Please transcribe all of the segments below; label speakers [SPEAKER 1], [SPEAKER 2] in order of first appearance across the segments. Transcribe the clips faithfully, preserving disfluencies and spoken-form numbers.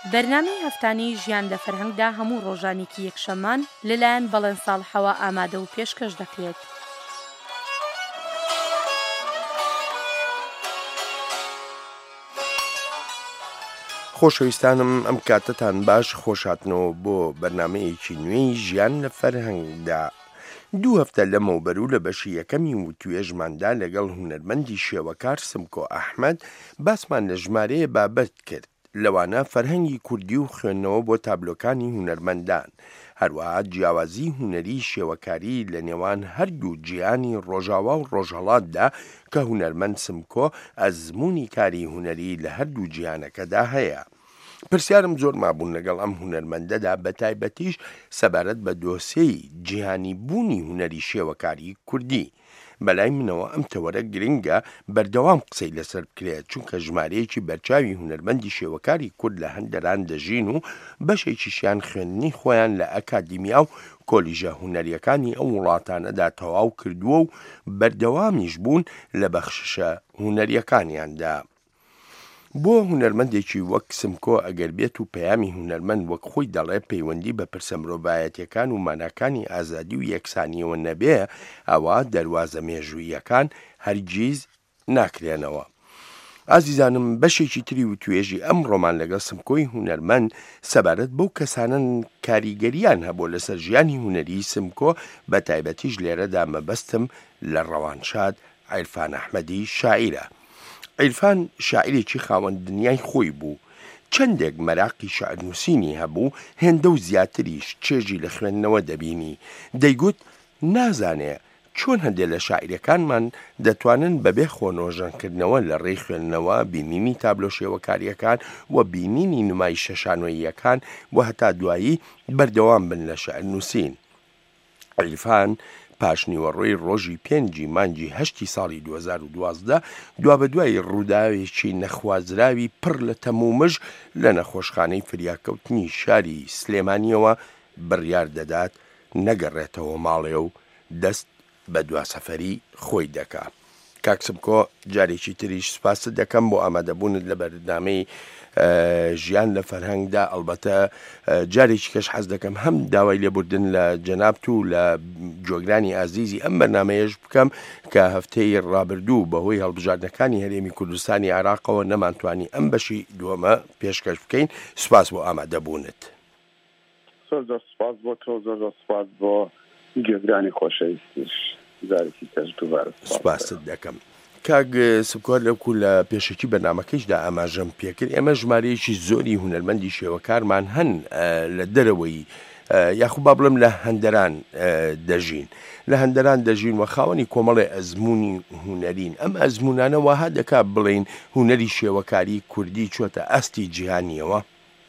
[SPEAKER 1] بەرنامەی هەفتانەی ژیان لە فەرهەنگدا هەموو ڕۆژانێکی یەکشەممان لەلایەن بەڵێن ساڵحەوە ئامادە و پێشکەش دەکرێت.
[SPEAKER 2] خۆشەویستانم ئەم کاتتان باش خۆشهاتنەوە بۆ بەرنامەیەکی نوێی ژیان لە فەرهەنگدا. دوو هەفتە لەمەوبەر و لە بەشی یەکەمی وتوێژماندا لەگەڵ هونەرمەندی شێوەکار سمکۆ ئەحمەد باسمان لە ژمارەیە بابەت کرد، لەوانە فەرهەنگی کوردی و خوێندنەوە بۆ تابلۆکانی هونەرمەندان، هەروەها جیاوازی هونەری شێوەکاری لە نێوان هەردوو جیهانی ڕۆژاوا و ڕۆژهەڵاتدا کە هونەرمەند سمکۆ ئەزموونی کاری هونەری لە هەردوو جیهانەکەدا هەیە. پرسیارم زۆر مابوون لەگەڵ ئەم هونەرمەندەدا، بە تایبەتیش سەبارەت بە دۆسەی جیهانی بوونی هونەری شێوەکاری کوردی. بەلای منەوە ئەم تەوەرە گرنگە بەردەوام قسەی لەسەر بکرێت، چونکە ژمارەیەکی بەرچاوی هونەرمەندی شێوەکاری کورد لە هەندەران دەژین و بەشێکیشیان خوێندنی خۆیان لە ئەکادیمیا و کۆلیژە هونەریەکانی ئەو وڵاتانەدا تەواو کردووە و بەردەوامیش بوون لە بەخششە هونەریەکانیاندا. بۆ هونەرمەندێکی وەک سمکۆ ئەگەر بێت و پەیامی هونەرمەند وەک خۆی دەڵێ پەیوەندی بە پرسە مرۆڤایەتیەکان و ماناکانی ئازادی و یەکسانیەوە نەبێ، ئەوە دەواازە مێژوویەکان هەرگیز ناکرێنەوە. ئازیزانم، بەشێکی تری و توێژی ئەم ڕۆمان لەگەڵ سمکۆی هونەرمەند سەبارەت بەو کەسانن کاریگەریان هەبوو لەسەر ژیانی هونەری سمکۆ، بە تایبەتیش لێرەدا مەبەستم لە ڕەوانشاد عیرفان ئەحمەدی شاعیرە. عیرفان شاعیرێکی خاوەن دنیای خۆی بوو، چەندێک مەراقی شەعرنووسینی هەبوو، هێندە و زیاتریش چێژی لە خوێندنەوە دەبینی. دەیگوت نازانێ چۆن هەندێک لە شاعیرەکانمان دەتوانن بەبێ خۆنۆژەنکردنەوە لە ڕێی خوێندنەوە بینینی تابلۆ شێوەکاریەکان و بینینی نمایشە شانۆییەکان و هەتا دوایی بەردەوام بن لە شەعرنووسین. عیرفان پاشنیوەڕۆی ڕۆژی پێنجی مانگی هەشتی ساڵی دوو هەزار و دوازدە دوا بە دوای ڕووداوێکی نەخوازراوی پڕ لە تەمومژ لە نەخۆشخانەی فریاکەوتنی شاری سلێمانیەوە بڕیار دەدات نەگەڕێتەوە ماڵێ و دەست بە دواسەفەری خۆی دەکا. کاک سمکۆ، جارێکی تریش سپاست دەکەم بۆ ئامادەبوونت لە بەرنامەی ژیان لە فەرهەنگدا. ئەڵبەتە جارێکی کەش حەز دەکەم هەم داوای لێبوردن لە جەنابت و لە جۆگرانی ئازیزی ئەم بەرنامەیەش بکەم کە هەفتەی ڕابردوو بەهۆی هەڵبژاردنەکانی هەرێمی کوردستانی عێراقەوە نەمانتوانی ئەم بەشی دووەمە پێشکەش بکەین. سوپاس بۆ ئامادەبوونت.
[SPEAKER 3] زۆر زۆر سوپاس بۆ تۆ، زۆر زۆر سوپاس بۆ گوێگرانی خۆشەویستیش. جارێکی کەس دووبارە
[SPEAKER 2] سوپاست دەکەم. کاک سمکۆ، لەوکو لە پێشەکی بەرنامەکەیشدا ئاماژەم پێکرد، ئێمە ژمارەیەکی زۆری هونەرمەندی شێوەکارمان هەن لە دەرەوەی یاخوب با بڵێم لە هەندەران دەژین لە هەندەران دەژین و خاوەنی کۆمەڵی ئەزموونی هونەرین. ئەم ئەزمونانە وەها دەکا بڵێن هونەری شێوەکاری کوردی چۆتە ئەستی جیهانیەوە؟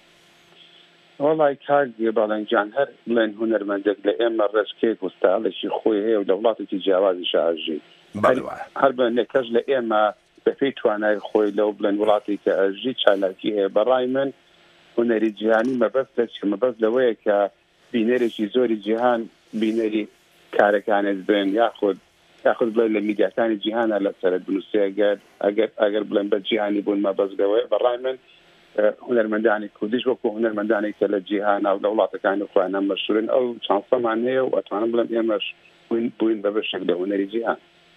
[SPEAKER 3] وەڵای کاک باڵەنجان، هەر بڵێن هونەرمەندێک لە ئێمە ڕێژکێک و ستایلێکی خۆی هەیە و لە وڵاتێکی جیاوازی شاژی، هەر بەنێکەش لە ئێمە بەپێی توانای خۆی لەو بڵێن وڵاتی کە ئەژی چالاکی هەیە. بەڕای من هونەری جیهانی مەبەستە چ مەبەست لەوەیە کە بینەرێکی زۆری جیهان بینەری کارەکانت بن، یاخود یاخود بڵێن لە میدیاکانی جیهانە لەسەرت بنووسێ. ئەگەر ئەگەر ئەگەر بڵێن بە جیهانی بوون مەبەست لەوەیە. بەڕای من هونەرمەندانی کوردیش وەکو هونەرمەندانی کە لە جیهان و لە وڵاتەکانی خۆیان مەشهورن ئەو چانسەمان هەیە و ئەتوانم بڵێم ئێمەش بووین بە بەشێک لە هونەری جیهان.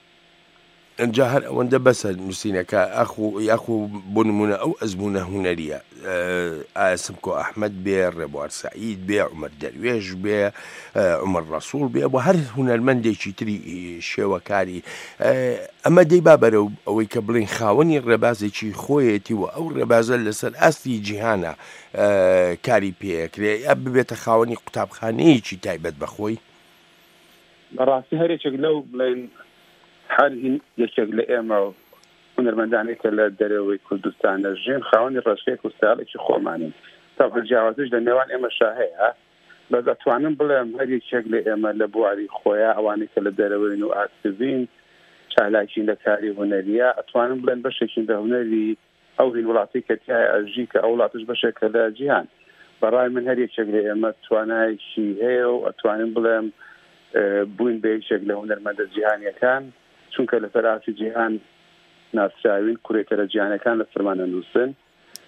[SPEAKER 2] ئەجا هەر ئەوەندە بەسە نووسینەکە ئەخو یاخو بۆ نمونە ئەو ئەزمونە هونەریە، ئایا سمکۆ ئەحمەد بێ، ڕێبوار سەعید بێ، عومەر دەروێش بێ، عومەر ڕەسوڵ بێ، بۆ هەر هونەرمەندێکی تری شێوەکاری، ئەمە دەی با بەرەو ئەوەی کە بڵێن خاوەنی ڕێبازێکی خۆیەتی و ئەو ڕێبازە لەسەر ئاستی جیهانە کاری پێکرێ، یا ببێتە خاوەنی قوتابخانەیەکی تایبەت بەخۆی؟
[SPEAKER 3] بەڕاستی هەرێکێک لەو بڵێن هەر یەکێک لە ئێمە هونەرمەندانی کە لە دەرەوەی کوردستان دەژین خاوەنی ڕێژکێک و ستایلێکی خۆمانین. تاکو جیاوازیش لە نێوان ئێمەشا هەیە، بەس ئەتوانم بڵێم هەر یەکێک لە ئێمە لە بواری خۆیە ئەوانەی کە لە دەرەوەین و ئاکتیڤین چالاکین لە کاری هونەریە، ئەتوانم بڵێن بەشێکین لە هونەری ئەو هین وڵاتی کە تیای ئەژی کە ئەو وڵاتش بەشێکە لە جیهان. بەڕای من هەر یەکێک لە ئێمە توانایکی هەیە و ئەتوانم بڵێم بووین بە یەکێک لە هونەرمەندە جیهانیەکان، چونکە لەسەر ئاسی جیهان ناسراوین کوڕێتەرە جیهانەکان لە سەرمانە نووسن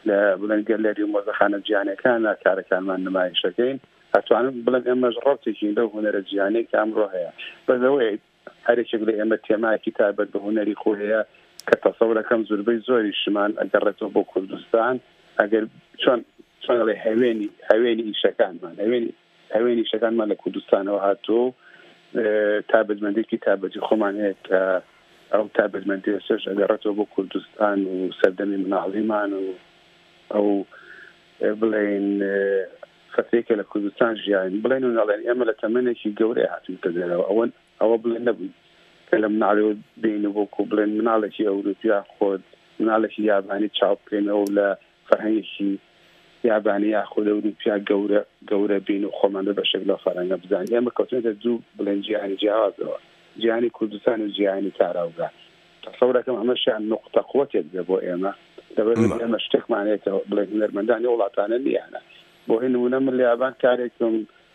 [SPEAKER 3] لە بڵێن گەلەری و مۆزەخانە جیهانیەکانە کارەکانمان نمایشەکەین ئەتوانم بڵێن ئێمەش ڕەوتێکی لەو هونەرە جیهانەی کە ئەمڕۆ هەیە بەزەوەی هەرێکێک لە ئێمە تێمایەکی تایبەت بە هونەری خۆ هەیە کە تەسەورەکەم زۆربەی زۆری شمان ئەگەڕێتەوە بۆ کوردستان ئەگەر چۆن چۆن لێ هەوێنی هەوێنی ئیشەکانمان هەوێنی هەوێنی ئیشەکانمان لە کوردستانەوە هاتووە تایبەتمەندێکی تایبەتی خۆمان هەیە کە ئەو تایبەتمەندی سەش ئەگەڕێتەوە بۆ کوردستان و سەردەمی مناڵیمان و ئەو بڵێن فترێکە لە کوردستان ژیان بڵێن و ناڵێن ئێمە لە تەمەنێکی گەورەی هاتوین کە دێرەوە ئەوەن ئەوە بڵێن نەبووین کە لە مناڵەوە بین و بۆکو بڵێن مناڵێکی ئەوروپیا خۆت مناڵێکی یابانی چاو بکەینەوە لە فەرهەنگێکی یابانی یاخۆ ئەوروپیا گەورە گەورە بین و خۆمان بەشێک لە فەرهەنگە بزانین ئێمە کەوتونێتە دوو بڵێن جیهانی جیاوازەوە جیهانی کوردستان و جیهانی تاراوگا تەسەورەکەم ئەمەشیان نقطە قووەتێک دێ بۆ ئێمە دەبێت ئێمە شتێکمانێتەوە بڵێن هونەرمەندانی وڵاتانە نیانە بۆ هی نمونە من لە یابان کارێکم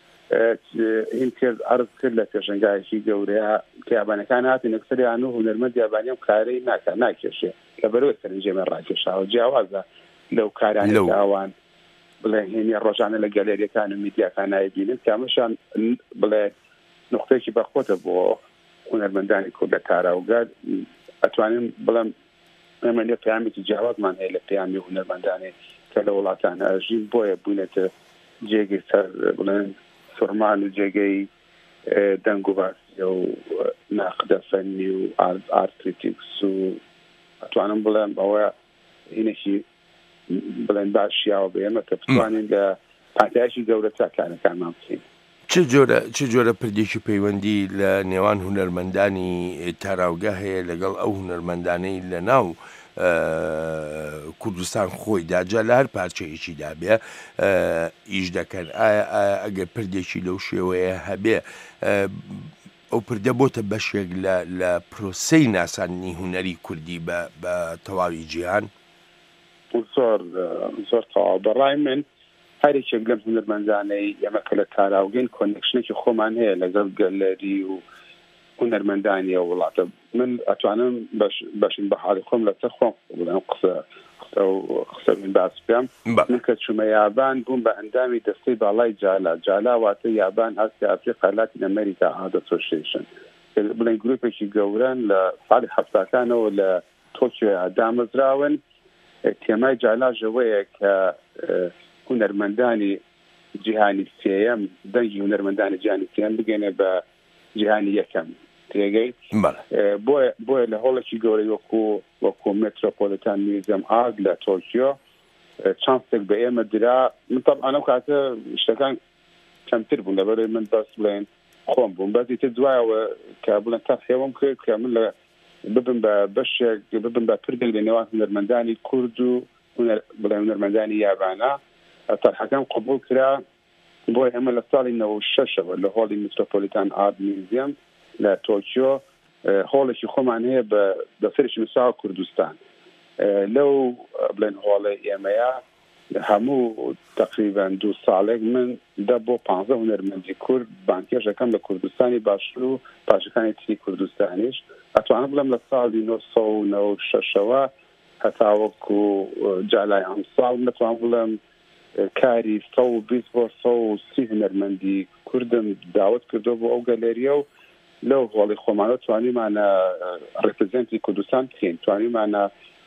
[SPEAKER 3] هین کرد عرض کرد لە پێشنگایەکی گەورەیە کە یابانەکان هاتین ئەکسەریان و هونەرمەند یابانیم کارەی ناکە ناکێشێ لە بەرەوەی سەرنجێمە ڕاکێشاوە جیاوازە لەو کارانی داوان بڵێ هێنی ڕۆژانە لە گەلێریەکان و میدیاکان نایبینن کە ئەمەشان بڵێ نقطەیەکی بەخۆتە بۆ هونەرمەندانی کورد لە تاراوگار ئەتوانین بڵێم ئێمە لێ پەیامێکی جیاوازمان هەیە لە پەیامی هونەرمەندانی کە لە وڵاتانە ئەژین بۆیە بوونێتە جێگەی سەر بڵێن فرمان و جێگەی دەنگ و باسی و ناقدە فەنی و ئارت کریتیکس و ئەتوانم بڵێم ئەوە هینێکی بڵێن باشیاوە بە ئێمە کە بتوانین لە پاتایشی گەورە چاکانەکانمان بکەین
[SPEAKER 2] چ جۆرە چ جۆرە پردێکی پەیوەندی لە نێوان هونەرمەندانی تاراوگا هەیە لەگەڵ ئەو هونەرمەندانەی لە ناو کوردستان خۆی داجا لە هەر پارچەیەکی دابێ ئیش دەکەن ئەگەر پردێکی لەو شێوەیە هەبێ ئەو پردە بۆتە بەشێک لە پرۆسەی ناسانی هونەری کوردی بە تەواوی جیهان
[SPEAKER 3] زۆر زۆر تەواو بەڕای من هەرێکێک لەم هونەرمەندانەی ئێمە کە لە تاراوگەین کۆنێکشنێکی خۆمان هەیە لەگەڵ گەلەری و هونەرمەندانی ئەو وڵاتە من ئەتوانم بەشین بە حاڵی خۆم لەسەر خۆم بڵێم قسە قسە من باس بکەم من کە چوومە یابان بووم بە ئەندامی دەستەی باڵای جالا جالا واتە یابان ئاسیا ئەفریقا لاتین ئەمریکا ئاد ئەسۆسییشن بڵێن گروپێکی گەورەن لە ساڵی هەفتاکانەوە لە تۆکیۆ دامەزراون تێمای جالاژەوەیە کە هونەرمەندانی جیهانی سێەم دەنگی هونەرمەندانی جیهانی سێەم بگەنێ بە جیهانی یەکەم تێگەی بۆیە لە هۆڵێکی گەورەی وەکو وەکو مترۆپۆلیتان میوزیەم ئاگ لە تۆکیۆ چانسێک بە ئێمە درا من طبعا ئەو کاتە شتەکان کەمتر بوون لەبەرەوەی من بەس بڵێن خۆم بووم بەزی تر دوایەوە کە بڵێن تا خێوەم کرد کە من لە ببن بە بەشێک ببن بە پردێک لە نێوان هونەرمەندانی کورد و بڵێن هونەرمەندانی یابانە تەرحەکەم قبول کرا بۆی ئێمە لە ساڵی نەوە شەشەوە لە هۆڵی مترۆپۆلیتان ئارت میوزیەم لە تۆکیۆ هۆڵێکی خۆمان هەیە بە سەرشی نووسراوە کوردستان لەو بڵێن هۆڵی ئێمەیە هەموو تقریبان دوو ساڵێک من دە بۆ پانزە هونەرمەندی کورد بانکێژەکەم لە کوردستانی باشوور و پاشەکانی تری کوردستانیش ئەتوانم بڵێم لە ساڵی نۆ سەد و نەوە و شەشەوە هەتا وەکو جالای ئەم ساڵ نەتوان بڵێم کاری سە و بیست بۆ سە و سی هونەرمەندی کوردم داوت کردو بۆ ئەو گەلێریە و لەو هۆڵی خۆمانە توانیمانە ڕێپرزەنتی کوردستان بکەین توانیمانە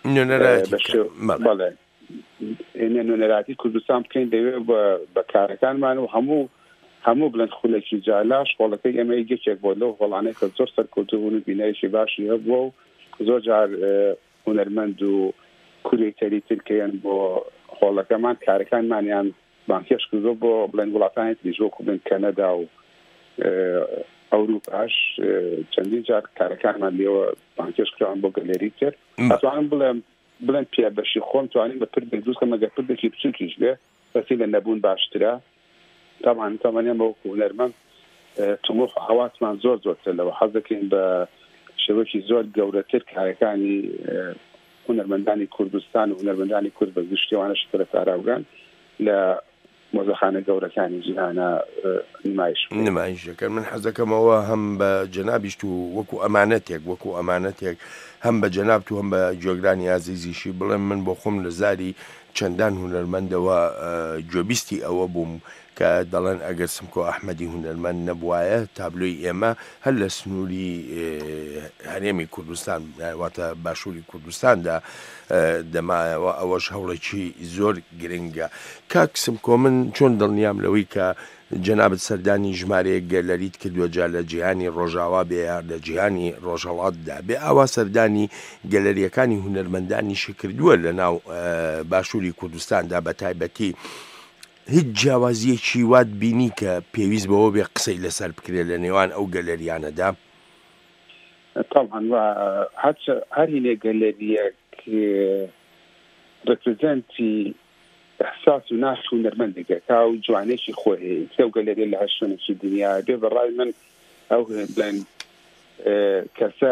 [SPEAKER 3] بەڵێ نوێنەراتی کوردستان بکەین دەوێت بە کارەکانمان و هەموو هەموو بڵند خولێکی جالاش خۆڵەکەی ئێمە یەکێک بۆ لەو هۆڵانەی کە زۆر سەرکەوتوبوون و بینایشی باشی هەبووە و زۆر جار هونەرمەند و کوڕی تەری ترکیان بۆ هۆڵەکەمان کارەکانمانیان بانکێش کردو بۆ بڵند وڵاتانی تریش وەکو بڵند کەنەدا و ئەوروپاش چەندین جار کارەکانمان لێوە بانکێش کراوان بۆ گەلێری کرد ئەتوانم بڵێم بڵێن پێبەشی خۆم توانین بە پردێک دروستکەم مەگەر پردێکی بچووکیش لێ بەسی لە نەبوون باشترە طبعا تەمەنیان بە وەکو هونەرمەند تموح حواسمان زۆر زۆرتر لەوە حەز دەکەین بە شێوەیەکی زۆر گەورەتر کارەکانی هونەرمەندانی کوردستان و هونەرمەندانی کورد بە گشتیوانە شتە لە تاراوگان لە مۆزەخانە گەورەکانی جیهانە نمایش
[SPEAKER 2] نمایش دەکەن من حەز دەکەمەوە هەم بە جەنابیشت و وەکو ئەمانەتێک وەکو ئەمانەتێک هەم بە جەنابت و هەم بە جۆگرانی ئازیزیشی بڵێم من بۆ خۆم لە زاری چەندان هونەرمەندەوە گوێبیستی ئەوە بووم کە دەڵێن ئەگەر سمکۆ ئەحمەدی هونەرمەند نەبوایە تابلۆی ئێمە هەر لە سنووری هەرێمی کوردستان واتە باشووری کوردستاندا دەمایەوە. ئەوەش هەوڵێکی زۆر گرنگە. کاک سمکۆ من چۆن دڵنیام لەوەی کە جەنابەت سەردانی ژمارەیەک گەلەریت کردووە جا لە جیهانی ڕۆژاوا بێ یا لە جیهانی ڕۆژهەڵاتدا بێ ئاوا سەردانی گەلەریەکانی هونەرمەندانیشی کردووە لە ناو باشووری کوردستاندا بە تایبەتی هیچ جیاوازیەکی وات بینی کە پێویست بەوە بێ قسەی لەسەر بکرێت لە نێوان ئەو گەلەریانەدا؟
[SPEAKER 3] طبعا هەر هینێ گەلەریەک ڕپرزەنتی احساس و ناش هونەرمەندێکە کا و جوانێکی خۆی هەیە و گەلەریە لە هەر شوێنێکی دنیا بێ بەڕای من ئەو بڵێن کەسە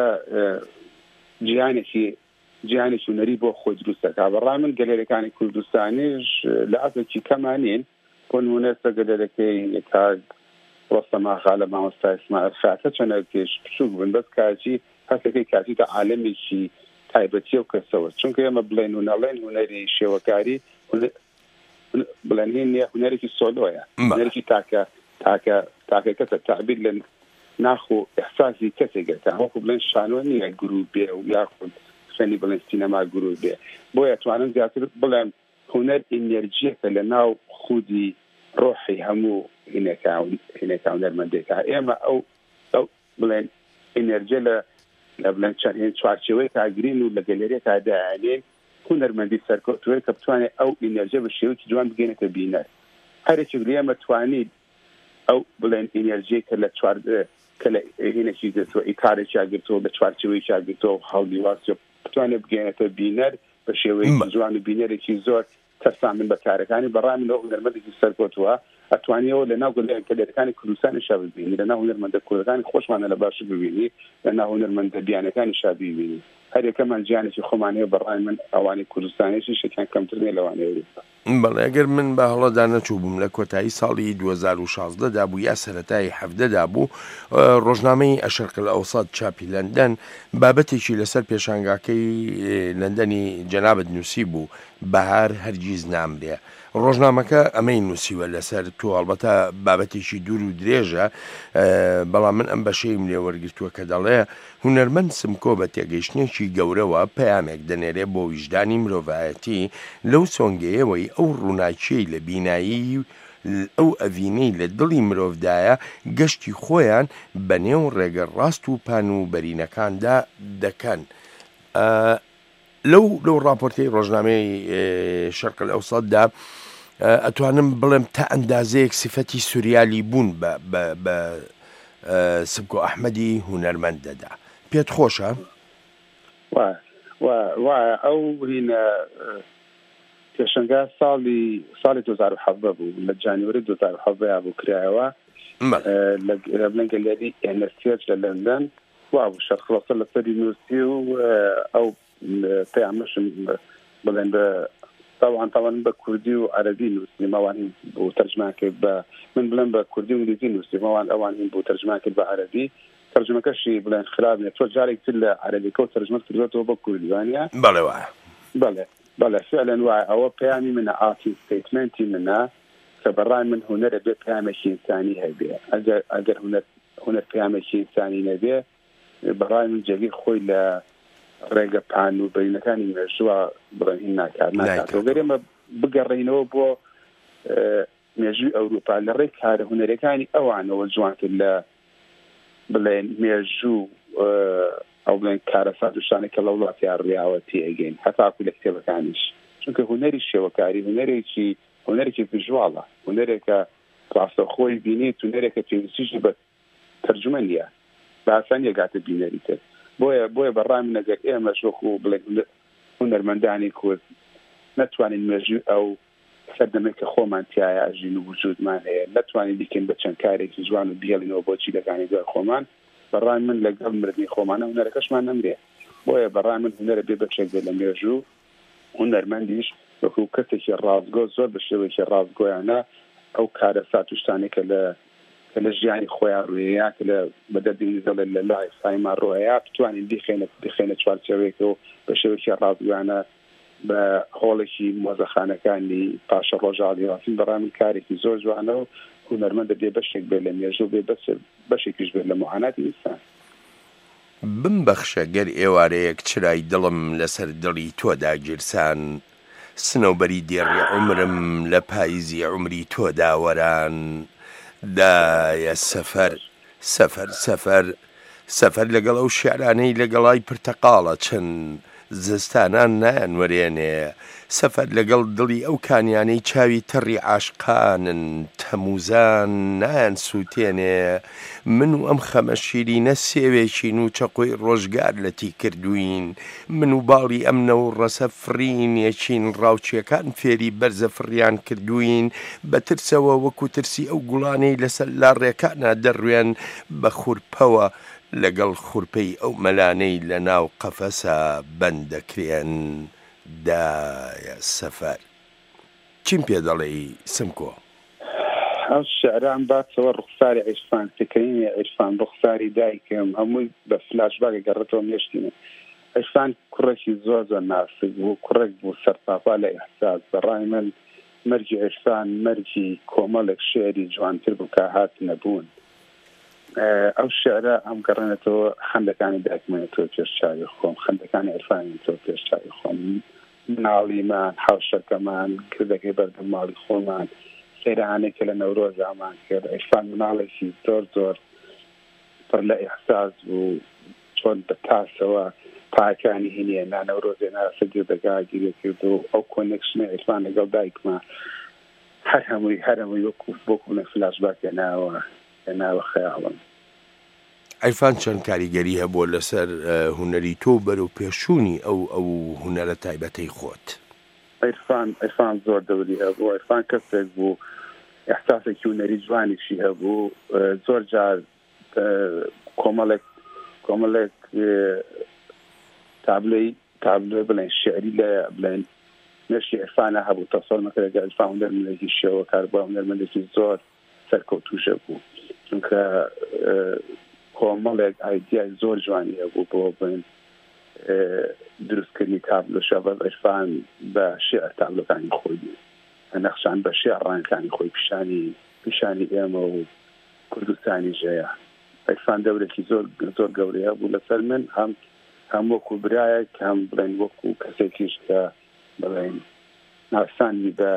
[SPEAKER 3] جیانێکی جیهانێکی هونەری بۆ خۆی دروستەکە. بەڕای من گەلەریەکانی کوردستانیش لە ئەسڵێکی کەمانین بۆ نمونەستە گەلەرەکەی کاک ڕۆستەم ئاغا لە مامۆستا ئیسماعیل خاتە چەندێکیش بچووک بن بەس کاتی هەستەکەی کاتیتە عالەمێکی تایبەتیە و کەسەوە چونکە ئێمە بڵێن و نەڵێن هونەری شێوەکاری بڵێن نیە هونەرێکی سۆلۆیە هونەرێکی تاکە تاکە تاکە کەسە تعبیر لە ناخ و ئەحساسی کەسێکە وەکو بڵێن شانۆ نییە گروپ بێ و یاخود خێنی بڵێن سینەما گروپ بێ بۆیە توانم زیاتر بڵێم هونەر ئینەرجیەکە لە ناو خودی ڕۆحی هەموو هینێکا هونەرمەندێکە. ئێمە ئەو ئەو بڵێن ئینەرجە لە لە بڵێن چەند چوارچێوەی کاگرین و لە گەلەریەکە داهێنێ هونەرمەندی سەرکەوتووە کە بتوانێت ئەو ئینەرجە بە شێوەیەکی جوان بگەێنێتە بینەر. هەرێکی ئێمە توانیت ئەو بڵێن ئینەرجی کە لە چوار کە لە هینێکی گرتووە ئیکارێکی ئاگرتەوە لە چوارچێوەیەکی ئاگرتەوە هەڵی واسی بتوانێت بگەێنێتە بینەر بە شێوەیەکی جوان و بینەرێکی زۆر تەرسان من بە کارەکانی بەڕای من ئەو هونەرمەندێکی سەرکەوتووە ئەتوانیەوە لە ناو گەلەریەکانی کوردستانیشا ببینی لە ناو هونەرمەندە کوردەکانی خۆشمانە لە باشی ببینی لە ناو هونەرمەندە بیانەکانیشا ببینی. هەر یەکەمان گیانێکی خۆمان هەیە بەڕای من ئەوانی کوردستانیشی شتیان کەمتر نیە لەوانەیە.
[SPEAKER 2] بەڵێ ئەگەر من بە هەڵەدا نەچوو بووم لە کۆتایی ساڵی دوو هەزار و شازدەدا بوو یا سەرەتای حەڤدەدا بوو ڕۆژنامەی ئەشەرق الئەوسەط چاپی لەندەن بابەتێکی لەسەر پێشانگاکەی لەندەنی جەنابەت نووسی بوو بەهار هەرگیز نامرێ. ڕۆژنامەکە ئەمەی نووسیوە لەسەر تو هەڵبەتە بابەتێکی دوور و درێژە بەڵام من ئەم بەشەیم لێ وەرگرتووە کە دەڵێ هونەرمەند سمکۆ بە تێگەیشتنێکی گەورەوە پەیامێک دەنێرێ بۆ ویژدانی مرۆڤایەتی لەو سۆنگەیەوەی ئەو ڕووناکیەی لە بینایی ئەو ئەڤینەی لە دڵی مرۆڤدایە گەشتی خۆیان بە نێو ڕێگە ڕاست و پان و بەرینەکاندا دەکەن. لەو لەو ڕاپۆرتەی ڕۆژنامەی شەرق الئەوسەطدا ئەتوانم بڵێم تا ئەندازەیەک سفەتی سوریالی بوون بە سمکۆ ئەحمەدی هونەرمەند دەدا. پێت خۆشە؟
[SPEAKER 3] وایە ئەو هینە پێشەنگا ساڵی ساڵی دوو هەزار و حەڤدە بوو لە جانیوەری دوو هەزار و حەڤدە بوو کرایەوە لە بڵێن گەلەری ئێنەرسیەج لە لەندەن وا بوو شەرخڵەسە لەسەری نووسی و ئەو پەیامەشم بڵێن بە طبعا طبعا بە کوردی و عەرەبی نووسی ماوان بۆ تەرجمان کرد بە من بڵێن بە کوردی و ئینگلیزی نووسی ماوان ئەوان هین بۆ تەرجمان کرد بە عەرەبی تەرجمەکەشی بڵێن خراپ نیە تۆ جارێک تر لە عەرەبیکە و تەرجمەت کردوێتەوە بە کوردی وانە؟
[SPEAKER 2] بەڵێ وایە
[SPEAKER 3] بەڵێ بەڵێ فعلا وایە ئەوە پەیامی منە ئاتی ستیتمنتی منە کە بەڕای من هونەرە بێ پەیامێکی ئینسانی هەبێ ئەگەر هونەر پەیامێکی ئینسانی نەبێ بەڕای من جێگەی خۆی لە ڕێگە پان و بەرینەکانی مێژووە بڕێنین ناکات ناکاتەوە گەرێمە بگەڕێنەوە بۆ مێژووی ئەوروپا لە ڕێی کارە هونەرەکانی ئەوانەوە جوانتر لە بڵێن مێژوو ئەو بڵێن کارە سادوشانێکە لە وڵاتیان ڕیاوەتی ئەگەین هەتاکو لە کتێبەکانیش چونکە هونەری شێوەکاری هونەرێکی هونەرێکی ڤیژواڵە هونەرێکە ڕاستەخۆی بینیت هونەرێکە پێویستیشی بە تەرجمە نییە بە ئاسانی ئەگاتە بینەری تر بۆیە بۆیە بەڕای من ئەگەر ئێمە شۆخ و بڵێن هونەرمەندانی کورد نەتوانین مێژووی ئەو سەردەمێک کە خۆمان تایە ئەژین و وجودمان هەیە نەتوانین بیکەین بە چەند کارێکی جوان و بهێڵینەوە بۆ چیرەکانی دوای خۆمان بەڕای من لەگەڵ مردنی خۆمانە هونەرەکەشمان نەمرێ بۆیە بەڕای من هونەرە بێ بەچێک بێ لە مێژوو هونەرمەندیش وەکو کەسێکی ڕازگۆ زۆر بە شێوەیەکی ڕازگۆیانە ئەو کارە ساتوشتانێکە لە کە لە ژیانی خۆیان ڕوویەیە کە لە بەدەردی دەڵێن لە لای سایمان ڕۆیە بتوانین بخێنە بخێنە چوارچێوەیەکەوە بە شێوەیەکی ڕازگۆیانە بە هۆڵێکی مۆزەخانەکانی پاشە ڕۆژاڵی هاتین بەڕامن کارێکی زۆر جوانەوە هونەرمەندە بێ بەشێک بێ لە مێژوو بێ بەشێکیش بێت لە معاناتی ئینسان.
[SPEAKER 2] بمبەخشە گەر ئێوارەیەک چرای دڵم لەسەر دڵی تۆدا گیرسان، سنەوبەری دێڕی عومرم لە پاییزی عومری تۆدا وەران، دایە سەفەر سەفەر سەفەر سەفەر لەگەڵ ئەو شیعرانەی لەگەڵای پرتەقاڵە چەند زستانان نایانوەرێنێ، سەفەر لەگەڵ دڵی ئەو کانیانەی چاوی تەڕی عاشقانن، تەموزان نایان سووتێنێ، من و ئەم خەمە شیرینە سێوێکین و چەقۆی ڕۆژگار لەتی کردوین، من و باڵی ئەمنە و ڕەسە فرین یەکین ڕاوچیەکان فێری بەرزە فڕیان کردوین، بە ترسەوە وەکو ترسی ئەو گوڵانەی لەسەر لاڕێکانە دەڕوێن بە خوورپەوە لەگەڵ خوورپەی ئەو مەلانەی لە ناو قەفەسە بەندەکرێن، دایە سەفەر. چیم پێ دەڵێی سمکۆ؟
[SPEAKER 3] ئەو شعران باتەوە ڕوخساری عیرفان، فکرینی عیرفان ڕوخساری دایکم هەمووی بە فلاشباگە گەڕێتەوە مێشتینە. عیرفان کوڕێکی زۆر زۆر ناسک بوو، کوڕێک بوو سەرپاپا لە ئیحساس. بەڕای من مەرجی عیرفان مەرجی کۆمەڵێک شێری جوانتر بوو کە هات نەبوون. ئەو شعرە ئەم گەڕێنێتەوە خەندەکانی دایکمێنێتەوە پێش چاوی خۆم، خەندەکانی عیرفانێتەوە پێش چاوی خۆم، مناڵیمان، حەوشەکەمان، کردەکەی بەردەم ماڵی خۆمان، سەیرانێک کە لە نەورۆزامان کرد. عیرفان مناڵێکی زۆر زۆر پڕ لە ئیحساس بوو، چۆن بە تاسەوە پاکانی هینیە نانەورۆزێ ناسە گردەکە گیرێ کرد و ئەو کۆنێکشنە عیرفان لەگەڵ دایکمە هەر هەمووی هەر هەمووی وەکو بۆکو لە فلاشباک هێناوە هێناوە خەیاڵم.
[SPEAKER 2] عیرفان چەند کاریگەری هەبووە لەسەر هونەری تۆ بەرەو پێشوونی ئەو ئەو هونەرە تایبەتەی خۆت؟
[SPEAKER 3] عیرفان عیرفان زۆر دەوری هەبوو. عیرفان کەسێک بوو ئیحساسێکی هونەری جوانیشی هەبوو. زۆر جار کۆمەڵێک کۆمەڵێک تابلۆی تابلۆی بڵێن شعری لە بڵێن نەشی عیرفانە هەبوو. تەسەڵ مەکرد عیرفان هونەرمەندێکی شێوە کار بووە، هونەرمەندێکی زۆر سەرکەوتووشە بوو، چونکە کۆمەڵێک ئایدیای زۆر جوانی هەبوو بۆ بڵێن دروستکردنی تابلۆ. شەڤەڵ عیرفان بە شێعر تابلۆکانی خۆی نەخشان بە شێعر ڕانەکانی خۆی پیشانی پیشانی ئێمە و کوردستانی ژەیە. عیرفان دەورێکی زۆر زۆر گەورەیە بوو لەسەر من، هەم هەم وەکو برایەک، هەم بڵێن وەکو کەسێکیش کە بڵێن ناسانی بە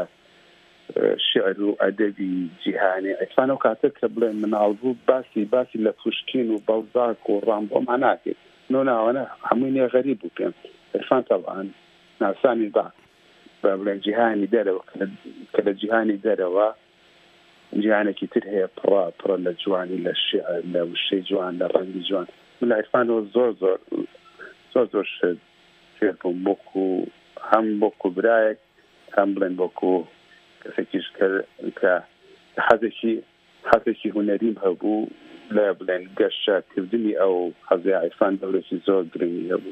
[SPEAKER 3] شعر و ئەدەبی جیهانی. عیرفان ئەو کاتە کە بڵێن مناڵ بوو باسی باسی لە پوشکین و بەڵزاک و ڕامبۆمان ناکرد، نۆ ناوانە هەمووی نێ غەریب بوو پێم. عیرفان تەڵعان ناسانی با بە بڵێن جیهانی دەرەوە کە لە جیهانی دەرەوە جیهانێکی تر هەیە پڕە پڕە لە جوانی، لە شێعر، لە وشەی جوان، لە ڕەنگی جوان. من لە عیرفانەوە زۆر زۆر زۆر زۆر شت فێر بووم، بۆکو هەم بۆکو برایەک، هەم بڵێن بۆکو کەسێکیش کە حەزێکی حەزێکی هونەریم هەبوو لە بڵێن گەشتکردنی ئەو حەزی عیرفان دەورێکی زۆر گرنگی هەبوو.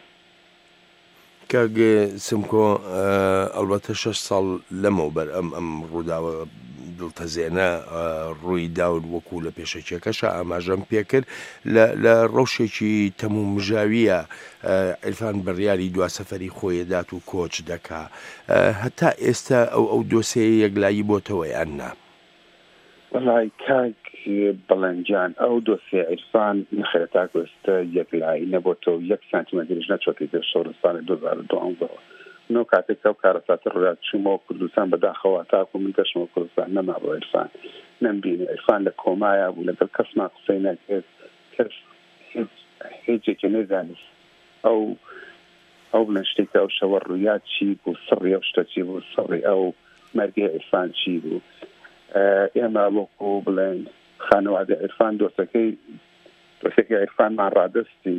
[SPEAKER 2] کاگێ سمکۆ ئەلبەتە شەش ساڵ لەمەوبەر ئەم ئەم ڕووداوە دڵتەزێنە ڕووی داون وەکو لە پێشەکیەکەشە ئاماژەم پێکرد لە ڕەوشێکی تەموو مژاویە عیرفان بڕیاری دوا سەفەری خۆی دات و کۆچ دەکا. هەتا ئێستا ئەو ئەو دۆسەیە یەکلایی بۆتەوە یان نا؟
[SPEAKER 3] وەڵای کاک بەڵەنجان ئەو دۆسێ عیرفان نەخێرە تاکو ئێستا یەکلایی نەبۆتەوە، یەک سانتیمەتریش نەچۆتی دە شەڕستانی دوو هەزار و دوانزەوە. نۆ کاتێک ئەو کارەساتە ڕۆیات چوومەوە کوردستان بەداخەوە تاکو من گەشتمەوە کوردستان نەما بۆ عیرفان نەمبینێ. عیرفان لە کۆمایە بوو، لەگەڵ کەسمان قسەی نەکرد، کەس هیچێکی نەزانست ئەو ئەو بڵێن شتێکە ئەو شەوە ڕوویات چی بوو، سڕی ئەو شتە چی بوو، سڕی ئەو مەرگی عیرفان چی بوو. ئێمە وەکو بڵێن خانەوادە عیرفان دۆستەکەی دۆستەکەی عیرفانمان ڕادەستی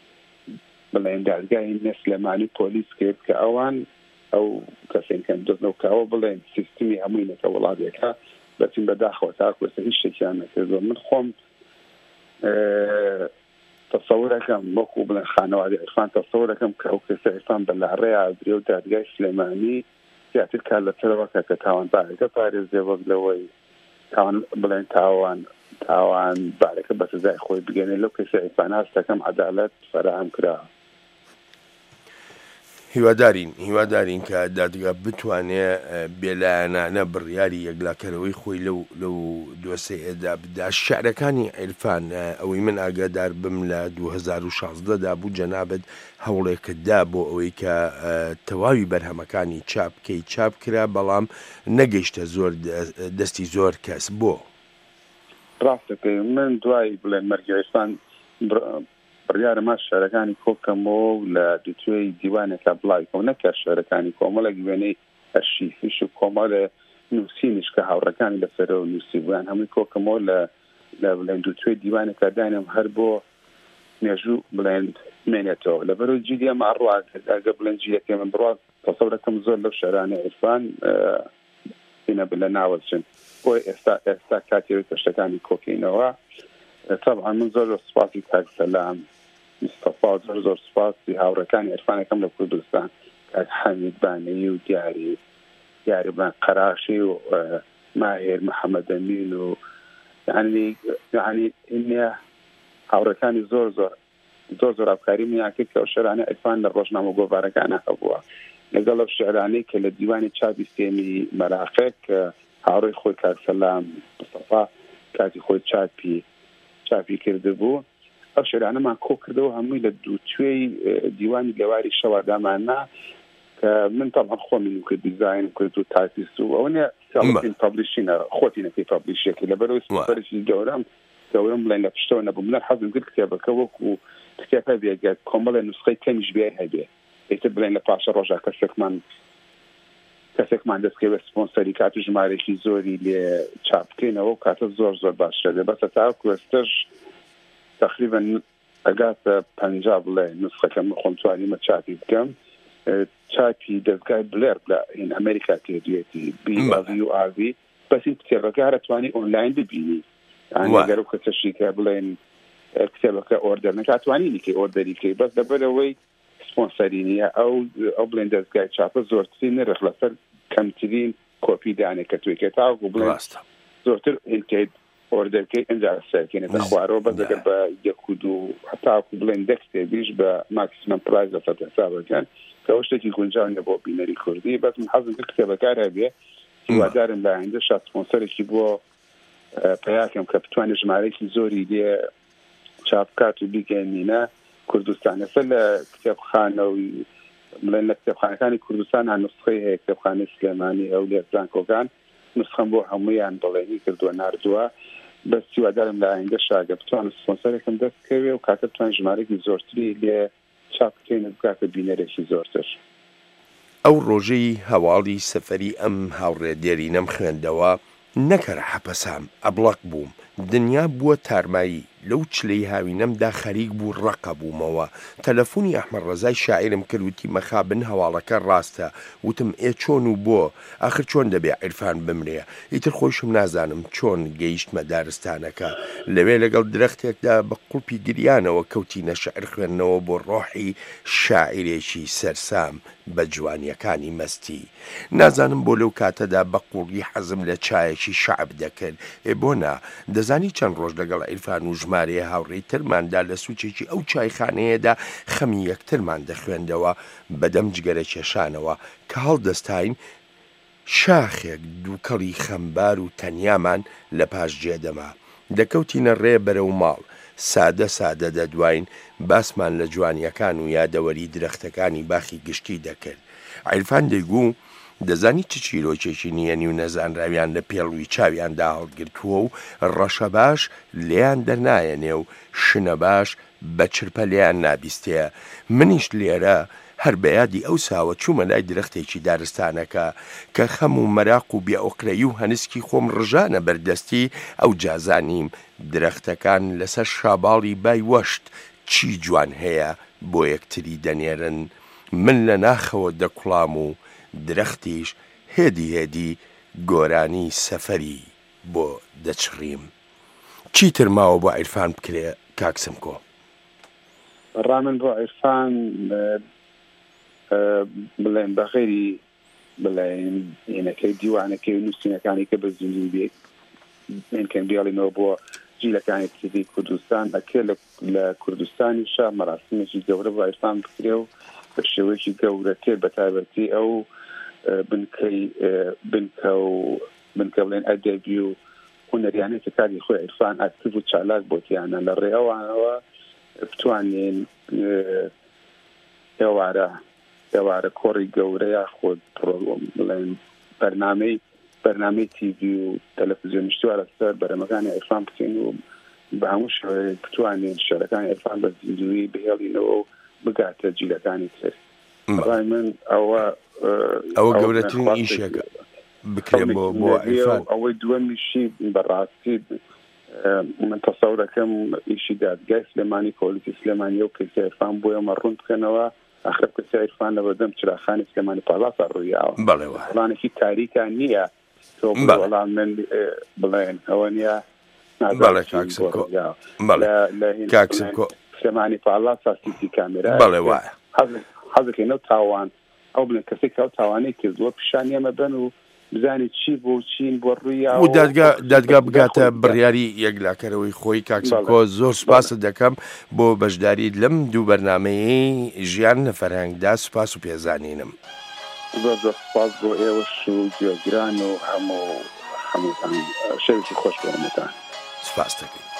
[SPEAKER 3] بڵێن دادگای نەسلەمانی پۆلیس کرد کە ئەوان ئەو کەسێن کەم دۆستنەوە کە ئەوە بڵێن سیستمی هەمووینەکە وڵاتێکە بەچین بەداخەوە تاکو ئێستا هیچ شتێکیان نەکردووە. من خۆم تەسەوورەکەم وەکو بڵێن خانەوادە عیرفان تەسەوورەکەم کە ئەو کەسە عیرفان بە لاڕێیا درێ و دادگای سلێمانی زیاتر کار لەسەرەوە کە کە تاوانبارەکە پارێزێ وەک لەوەی تاوان بڵێن تاوان تاوان بارەکە بە سزای خۆی بگەنێ. لەو کەسە عیرفان هەستەکەم عەدالەت فەراهم کراوە.
[SPEAKER 2] هیوادارین هیوادارین کە دادگا بتوانێت بێلایەنانە بڕیاری یەکلاکەرەوەی خۆی لەو لەو دۆسەیەدا بدا. شعرەکانی عیرفان ئەوەی من ئاگادار بم لە دوو هەزار و شازدەدا بوو جەنابەت هەوڵێکتدا بۆ ئەوەی کە تەواوی بەرهەمەکانی چاپ بکەی چاپ کرا، بەڵام نەگەیشتە زۆر دەستی زۆر کەس بۆ.
[SPEAKER 3] ڕاستەکەی من دوای بڵێن مەرگی عیرفان بڕیارە ما شعرەکانی کۆکەمەوە لە دوتوێی دیوانێکە بڵایکەوە نەکە شعرەکانی کۆمەڵێک وێنەی ئەرشیفیش و کۆمەڵە نووسینش کە هاوڕەکانی لەسەرەوە نووسی بوویان هەمووی کۆکەمەوە لە لە بڵێن دوتوێی دیوانێکە داینم هەر بۆ مێژوو بڵێن مێنێتەوە لەبەرەوە جیلی ئەمە ئەڕوات ئەگە بڵێن جیلەکە من بڕات تەسەورەکەم زۆر لەو شعرانە عیرفان هینە بلە ناوەچن بۆی ئێستا ئێستا کاتێوی کەشتەکانی کۆکەینەوە. طبعا من زۆر سپاسی کاک سەلام مستەفا زۆر زۆر سپاسی هاوڕەکانی عیرفانەکەم لە کوردستان کاک حەمید بانەیی و دیاری دیاری بڵێن قەراشی و ماهێر محەممەد ئەمین و یعنی یعنی ئینە هاوڕەکانی زۆر زۆر زۆر زۆر ئافکاری میان کرد کە ئەو شعرانە عیرفان لە ڕۆژنامە گۆڤارەکانە هەبووە لەگەڵ ئەو شعرانەی کە لە دیوانی چاپی سێمی مەراقێک هاوڕێی خۆی کاک سەلام مستەفا کاتی خۆی چاپی چاپی کرده بوو. ئەو شعرانەمان کۆ کردەوە هەمووی لە دووتوێی دیوانی لێواری شەوادامانە کە من طبعا خۆمی کرد دیزاین کرد و تایپیست و ئەوە نیە ساڵین پابلیشینە خۆتینەکەی پابلیشێکی لەبەرەوەی سپەرشی گەورەم گەورەم بڵێن لە پشتەوە نەبوو منە حەزم کرد کتێبەکە وەکو کتێبە بێگە کۆمەڵە نوسخەی کەمیش بێ هەبێ ئێتر بڵێن لە پاشە ڕۆژا کەسێکمان کەسێکمان دەستکەوێ سپۆنسەری کات و ژمارەی زۆری لێ چاپ بکەینەوە و کاتە زۆر زۆر باشترە دێ بەسە تا کوێستەش تقریبا ئەگاتە پەنجا بڵێ نوسخەکەم من خۆم توانیمە چاپی بکەم چاپی دەستگای بلێر لە هین ئەمریکا تێدوێتی بی و ئاوی بەس این کتێبەکە هەرە توانی ئۆنلاین ببینی ئەگەر و کەسەشی کە بڵێن کتێبەکە ئۆردەر نەکاتوانی نیکەی ئۆردەریکەی بەس دەبەرەوەی سپۆنسەری نیە ئەو ئەو بڵێن دەستگای چاپە زۆرترین نرخ لەسەر کەمترین کۆپی دانێک کە توێکێت تاوەکو بڵێن زۆرتر ئینتێد ئۆردەرکەی ئەنجا سەرکێنێتە خوارەوە بەس ئەگەر بە یەک و دوو هەتاکو بڵێن دە کتێبیش بە ماکسیمەم پرایز لەسەر حسابەکەن کە ئەو شتێکی گونجاو بۆ بینەری کوردی بەس من حەزم کرد کتێبەکە هەبێ هیوادارم لە ئایندە شات سپۆنسەرێکی بۆ پیاکەم کە بتوانێت ژمارەیەکی زۆری لێ چاپکات و بیگەێنینە کوردستان ئێستا لە کتێبخانە و بڵێن لە کتێبخانەکانی کوردستان هەن نوسخەی هەیە کتێبخانەی سلێمانی ئەو لێرزانکۆکان نوسخەم بۆ هەموویان بڵێنی کردووە ناردووە بەس هیوادارم لە ئایندە شاگە بتوانم سپۆنسەرێکم دەستکەوێ و کاتە بتوان ژمارەیەکی زۆرتری لێ چاپ بکەینە بکاتە بینەرێکی زۆرتر.
[SPEAKER 2] ئەو ڕۆژەی هەواڵی سەفەری ئەم هاوڕێ دێرینەم خوێندەوە نەکەرە حەپەسام ئەبڵق بووم دنیا بووە تارمایی لەو چلەی هاوینەمدا خەریک بوو ڕقە بوومەوە تەلەفۆنی ئەحمەد ڕەزای شاعرم کردوتی مەخابن هەواڵەکە ڕاستە وتم ئێ چۆن و بۆ ئاخر چۆن دەبێ عیرفان بمرێ ئیتر خۆشم نازانم چۆن گەیشتمە دارستانەکە لەوێ لەگەڵ درەختێکدا بە قوڵپی گریانەوە کەوتینە شەعر خوێندنەوە بۆ ڕۆحی شاعرێکی سەرسام بە جوانیەکانی مەستی نازانم بۆ لەو کاتەدا بە قوڵی حەزم لە چایەکی شەعب دەکرد ئێ بۆنا دەزانی چەند ڕۆژ لەگەڵ عیرفان و ژمارەیە هاوڕێی ترماندا لە سوچێکی ئەو چایخانەیەدا خەمی یەکترمان دەخوێندەوە بەدەم جگەرە کێشانەوە کە هەڵدەستاین شاخێک دووکەڵی خەمبار و تەنیامان لە پاش جێدەما دەکەوتینە ڕێ بەرەو ماڵ سادە سادە دەدواین باسمان لە جوانیەکان و یادەوەری درەختەکانی باخی گشتی دەکرد عیرفان دەیگوو دەزانی چ چیرۆکێکی نیەنی و نەزانراویان لە پێڵوی چاویاندا هەڵگرتووە و ڕەشە باش لێیان دەرنایەنێ و شنە باش بە چرپە لێیان نابیستەیە منیش لێرە هەر بەیادی ئەو ساوە چوومە لای درەختێکی دارستانەکە کە خەم و مەراق و بێئۆقرەیی و هەنسکی خۆم ڕژانە بەردەستی ئەو جازانیم درەختەکان لەسەر شاباڵی بای وەشت چی جوان هەیە بۆ یەکتری دەنێرن من لە ناخەوە دەکوڵام و درەختیش هێدی هێدی گۆرانی سەفەری بۆ دەچڕیم چیتر ماوە بۆ عیرفان بکرێ کاکسم کۆ
[SPEAKER 3] ڕامن بۆ عیرفان بڵێن بەغێری بڵێن هێنەکەی دیوانەکەی و نووسینەکانی کە بە زیندوی بێت کەم بیاڵینەوە بۆ جیلەکانی تیڤی کوردستان ئەکێ لە کوردستانی شا مەراسمێکی گەورە بۆ عیرفان بکرێ و بە شێوەیەکی گەورەتر بە تایبەتی ئەو بنکەی بنکە و بنکە بڵێن ئەدەبی و هونەریانەی کاری خۆی عیرفان ئاکتیڤ و چالاک بۆتیانە لە ڕێەوانەوە بتوانین ئێوارە ئێوارە کۆڕی گەورەیە خۆ بڵێن بەرنامەی بەرنامەی تیڤی و تەلەڤیزیۆنیشتووە لەسەر بەرەمەکانی عیرفان بکەین و بە هەموو شێوەیەک بتوانین شێعرەکانی عیرفان بە زیندوی بهێڵینەوە و بگاتە جیلەکانی تر. بەڵای من ئەوە
[SPEAKER 2] ئەوە گەورەترین ئیشێکە بکرێن بۆ بۆ عیرفان.
[SPEAKER 3] ئەوەی دووەمیشی بەڕاستی من تەسەوڕ دەکەم ئیشی دادگای سلێمانی پۆلیسی سلێمانی و کەسی عیرفان بۆ ئێمە ڕوون بکەنەوە ئاخر کەسی عیرفان لە بەردەم چراخانی سلێمانی پاڵاسا ڕوویاوە وڵانێکی تاریکە نییە تۆ وەڵام من بڵێن ئەوە نییە سلێمانی پاڵاسا سیسی کامێرا حەزەکەینە تاوان ئەو بڵێن کەسێک ئەو تاوانەی کردووە پیشان ئێمە بن و بزانی چی بۆ چین بۆ ڕوویا
[SPEAKER 2] و دادگا بگاتە بڕیاری یەکلاکەرەوەی خۆی کاکسکۆ زۆر سوپاست دەکەم بۆ بەشداریت لەم دوو بەرنامەیە ژیان لە فەرهەنگدا سوپاس و پێزانینم.
[SPEAKER 3] زۆر زۆر سوپاس بۆ ئێوەش و گوێگران و هەموو هەمووتان شەوێکی خۆش بۆ هەمووتان.
[SPEAKER 2] سوپاس دەکەین.